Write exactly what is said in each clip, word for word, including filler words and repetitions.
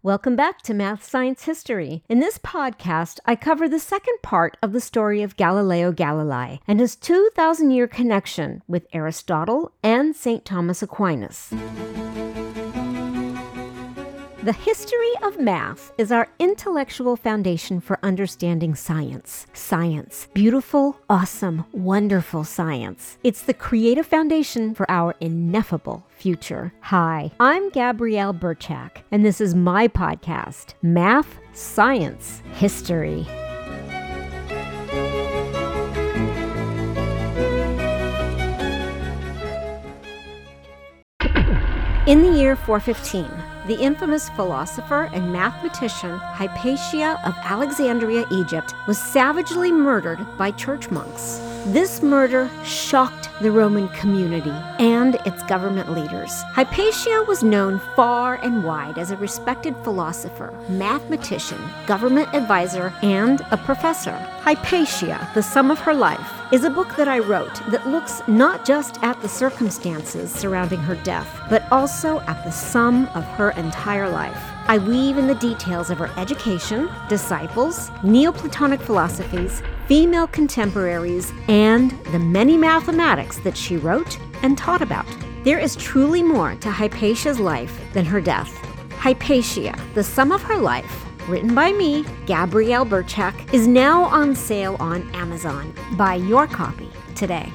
Welcome back to Math Science History. In this podcast, I cover the second part of the story of Galileo Galilei and his two thousand year connection with Aristotle and Saint Thomas Aquinas. The history of math is our intellectual foundation for understanding science. Science. Beautiful, awesome, wonderful science. It's the creative foundation for our ineffable future. Hi, I'm Gabrielle Burchak, and this is my podcast, Math Science History. In the year four fifteen, the infamous philosopher and mathematician Hypatia of Alexandria, Egypt, was savagely murdered by church monks. This murder shocked the Roman community and its government leaders. Hypatia was known far and wide as a respected philosopher, mathematician, government advisor, and a professor. Hypatia, The Sum of Her Life, is a book that I wrote that looks not just at the circumstances surrounding her death, but also at the sum of her entire life. I weave in the details of her education, disciples, Neoplatonic philosophies, female contemporaries, and the many mathematics that she wrote and taught about. There is truly more to Hypatia's life than her death. Hypatia, The Sum of Her Life, written by me, Gabrielle Burchak, is now on sale on Amazon. Buy your copy today.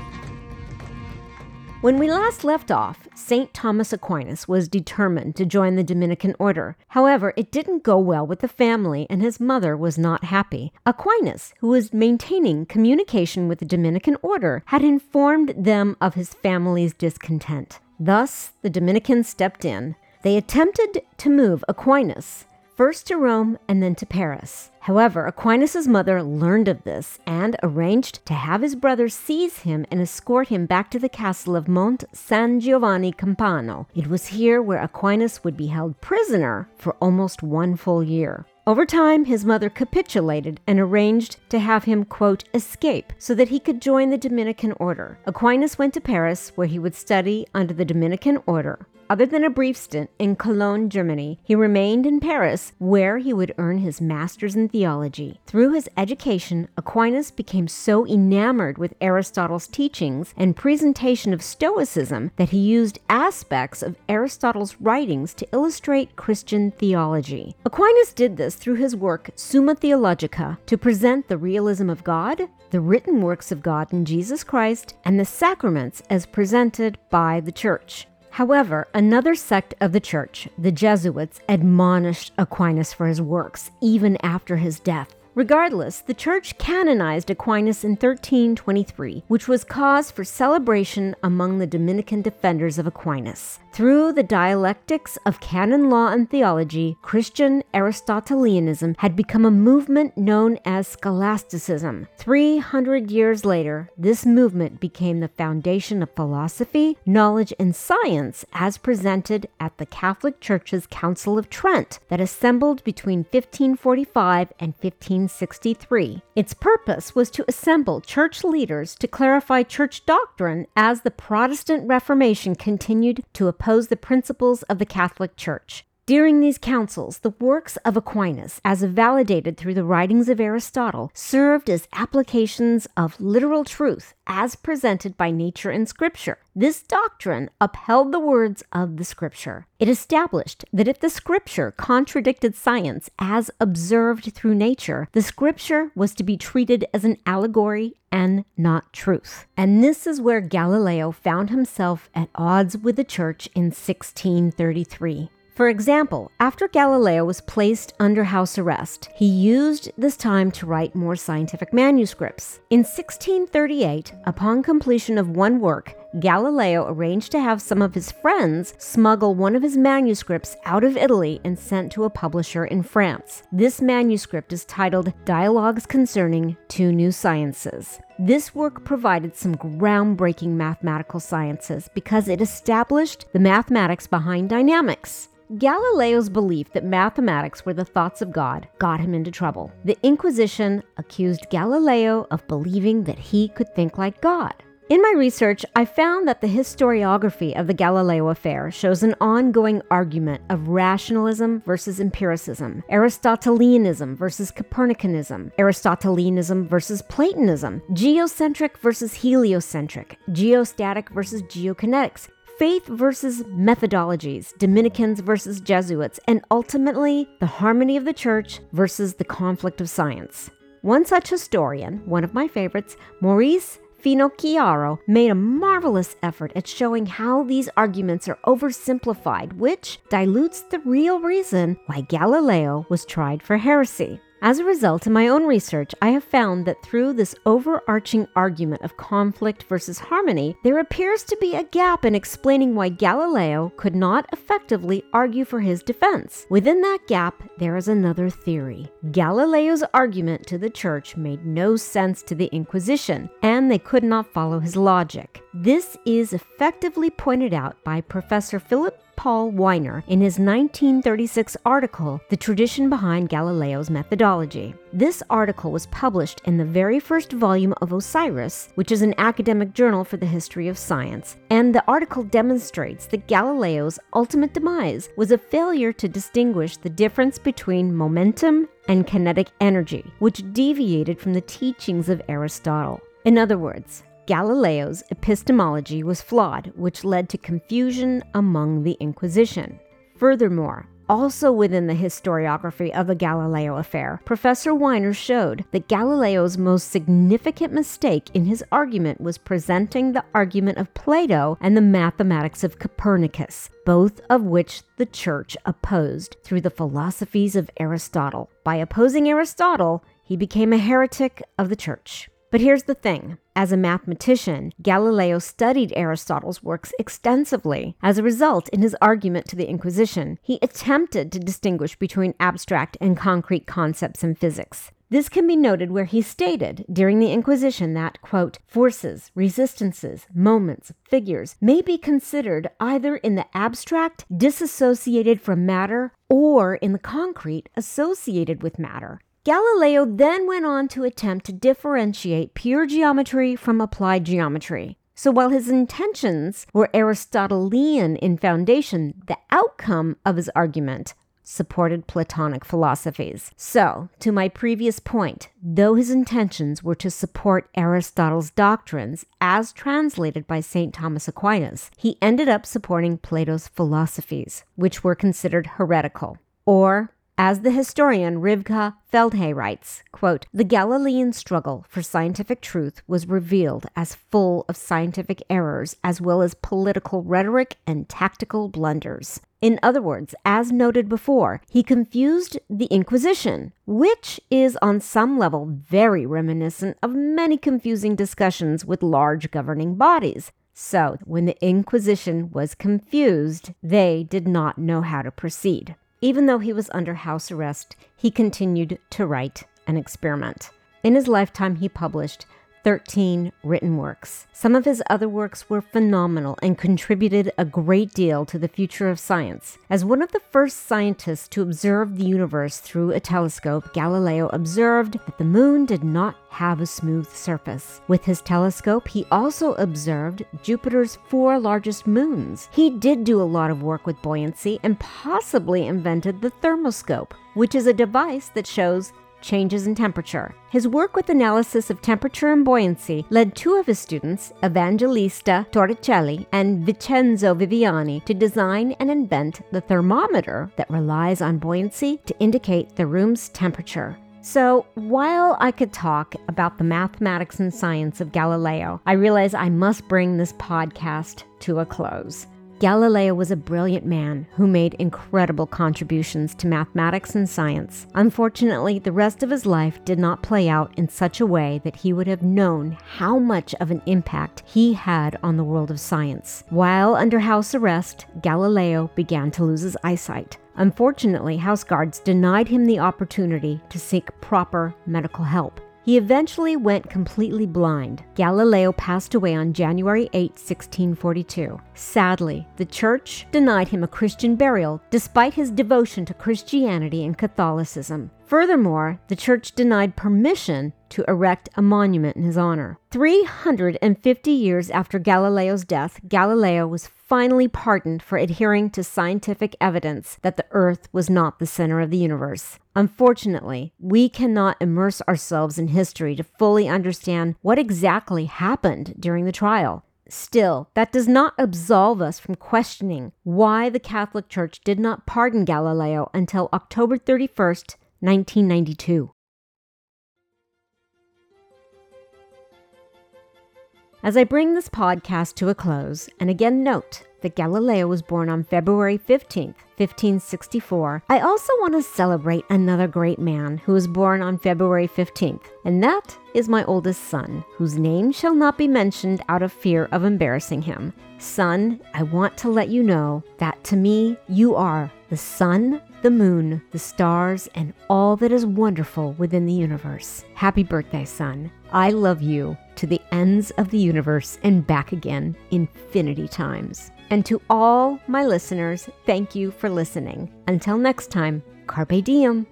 When we last left off, Saint Thomas Aquinas was determined to join the Dominican order. However, it didn't go well with the family, and his mother was not happy. Aquinas, who was maintaining communication with the Dominican order, had informed them of his family's discontent. Thus, the Dominicans stepped in. They attempted to move Aquinas first to Rome and then to Paris. However, Aquinas' mother learned of this and arranged to have his brother seize him and escort him back to the castle of Monte San Giovanni Campano. It was here where Aquinas would be held prisoner for almost one full year. Over time, his mother capitulated and arranged to have him, quote, escape so that he could join the Dominican order. Aquinas went to Paris, where he would study under the Dominican order. Other than a brief stint in Cologne, Germany, he remained in Paris, where he would earn his master's in theology. Through his education, Aquinas became so enamored with Aristotle's teachings and presentation of Stoicism that he used aspects of Aristotle's writings to illustrate Christian theology. Aquinas did this through his work Summa Theologica to present the realism of God, the written works of God in Jesus Christ, and the sacraments as presented by the Church. However, another sect of the Church, the Jesuits, admonished Aquinas for his works, even after his death. Regardless, the Church canonized Aquinas in thirteen twenty-three, which was cause for celebration among the Dominican defenders of Aquinas. Through the dialectics of canon law and theology, Christian Aristotelianism had become a movement known as scholasticism. Three hundred years later, this movement became the foundation of philosophy, knowledge, and science as presented at the Catholic Church's Council of Trent that assembled between fifteen forty-five and fifteen sixty-three. Its purpose was to assemble church leaders to clarify church doctrine as the Protestant Reformation continued to oppose the principles of the Catholic Church. During these councils, the works of Aquinas, as validated through the writings of Aristotle, served as applications of literal truth as presented by nature and Scripture. This doctrine upheld the words of the Scripture. It established that if the Scripture contradicted science as observed through nature, the Scripture was to be treated as an allegory and not truth. And this is where Galileo found himself at odds with the Church in sixteen thirty-three. For example, after Galileo was placed under house arrest, he used this time to write more scientific manuscripts. In sixteen thirty-eight, upon completion of one work, Galileo arranged to have some of his friends smuggle one of his manuscripts out of Italy and sent to a publisher in France. This manuscript is titled Dialogues Concerning Two New Sciences. This work provided some groundbreaking mathematical sciences because it established the mathematics behind dynamics. Galileo's belief that mathematics were the thoughts of God got him into trouble. The Inquisition accused Galileo of believing that he could think like God. In my research, I found that the historiography of the Galileo affair shows an ongoing argument of rationalism versus empiricism, Aristotelianism versus Copernicanism, Aristotelianism versus Platonism, geocentric versus heliocentric, geostatic versus geokinetics, faith versus methodologies, Dominicans versus Jesuits, and ultimately the harmony of the church versus the conflict of science. One such historian, one of my favorites, Maurice Finocchiaro, made a marvelous effort at showing how these arguments are oversimplified, which dilutes the real reason why Galileo was tried for heresy. As a result, in my own research, I have found that through this overarching argument of conflict versus harmony, there appears to be a gap in explaining why Galileo could not effectively argue for his defense. Within that gap, there is another theory. Galileo's argument to the church made no sense to the Inquisition, and they could not follow his logic. This is effectively pointed out by Professor Philip Paul Weiner in his nineteen thirty-six article, The Tradition Behind Galileo's Methodology. This article was published in the very first volume of Osiris, which is an academic journal for the history of science, and the article demonstrates that Galileo's ultimate demise was a failure to distinguish the difference between momentum and kinetic energy, which deviated from the teachings of Aristotle. In other words, Galileo's epistemology was flawed, which led to confusion among the Inquisition. Furthermore, also within the historiography of the Galileo affair, Professor Weiner showed that Galileo's most significant mistake in his argument was presenting the argument of Plato and the mathematics of Copernicus, both of which the church opposed through the philosophies of Aristotle. By opposing Aristotle, he became a heretic of the church. But here's the thing. As a mathematician, Galileo studied Aristotle's works extensively. As a result, in his argument to the Inquisition, he attempted to distinguish between abstract and concrete concepts in physics. This can be noted where he stated during the Inquisition that, quote, forces, resistances, moments, figures may be considered either in the abstract, disassociated from matter, or in the concrete, associated with matter. Galileo then went on to attempt to differentiate pure geometry from applied geometry. So while his intentions were Aristotelian in foundation, the outcome of his argument supported Platonic philosophies. So, to my previous point, though his intentions were to support Aristotle's doctrines as translated by Saint Thomas Aquinas, he ended up supporting Plato's philosophies, which were considered heretical. Or, as the historian Rivka Feldhay writes, quote, the Galilean struggle for scientific truth was revealed as full of scientific errors as well as political rhetoric and tactical blunders. In other words, as noted before, he confused the Inquisition, which is on some level very reminiscent of many confusing discussions with large governing bodies. So, when the Inquisition was confused, they did not know how to proceed. Even though he was under house arrest, he continued to write and experiment. In his lifetime, he published thirteen written works. Some of his other works were phenomenal and contributed a great deal to the future of science. As one of the first scientists to observe the universe through a telescope, Galileo observed that the moon did not have a smooth surface. With his telescope, he also observed Jupiter's four largest moons. He did do a lot of work with buoyancy and possibly invented the thermoscope, which is a device that shows changes in temperature. His work with analysis of temperature and buoyancy led two of his students, Evangelista Torricelli and Vincenzo Viviani, to design and invent the thermometer that relies on buoyancy to indicate the room's temperature. So, while I could talk about the mathematics and science of Galileo, I realize I must bring this podcast to a close. Galileo was a brilliant man who made incredible contributions to mathematics and science. Unfortunately, the rest of his life did not play out in such a way that he would have known how much of an impact he had on the world of science. While under house arrest, Galileo began to lose his eyesight. Unfortunately, house guards denied him the opportunity to seek proper medical help. He eventually went completely blind. Galileo passed away on January eighth, sixteen forty-two. Sadly, the church denied him a Christian burial despite his devotion to Christianity and Catholicism. Furthermore, the church denied permission to erect a monument in his honor. three hundred fifty years after Galileo's death, Galileo was finally pardoned for adhering to scientific evidence that the Earth was not the center of the universe. Unfortunately, we cannot immerse ourselves in history to fully understand what exactly happened during the trial. Still, that does not absolve us from questioning why the Catholic Church did not pardon Galileo until October thirty-first, nineteen ninety-two. As I bring this podcast to a close, and again note that Galileo was born on February fifteenth, fifteen sixty-four, I also want to celebrate another great man who was born on February fifteenth, and that is my oldest son, whose name shall not be mentioned out of fear of embarrassing him. Son, I want to let you know that to me, you are the sun, the moon, the stars, and all that is wonderful within the universe. Happy birthday, son. I love you to the ends of the universe and back again infinity times. And to all my listeners, thank you for listening. Until next time, Carpe Diem.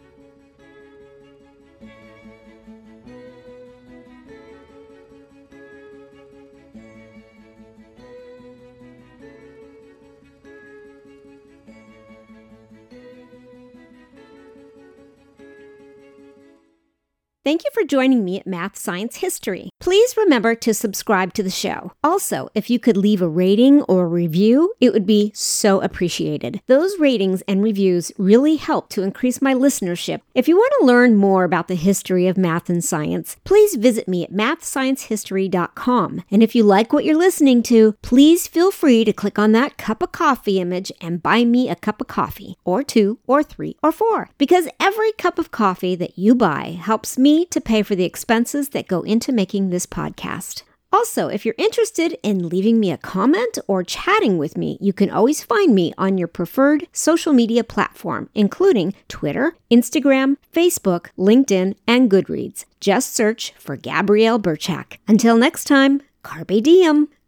Thank you for joining me at Math Science History. Please remember to subscribe to the show. Also, if you could leave a rating or a review, it would be so appreciated. Those ratings and reviews really help to increase my listenership. If you want to learn more about the history of math and science, please visit me at math science history dot com. And if you like what you're listening to, please feel free to click on that cup of coffee image and buy me a cup of coffee, or two, or three, or four. Because every cup of coffee that you buy helps me to pay for the expenses that go into making this podcast. Also, if you're interested in leaving me a comment or chatting with me, you can always find me on your preferred social media platform, including Twitter, Instagram, Facebook, LinkedIn, and Goodreads. Just search for Gabrielle Birchak. Until next time, Carpe Diem.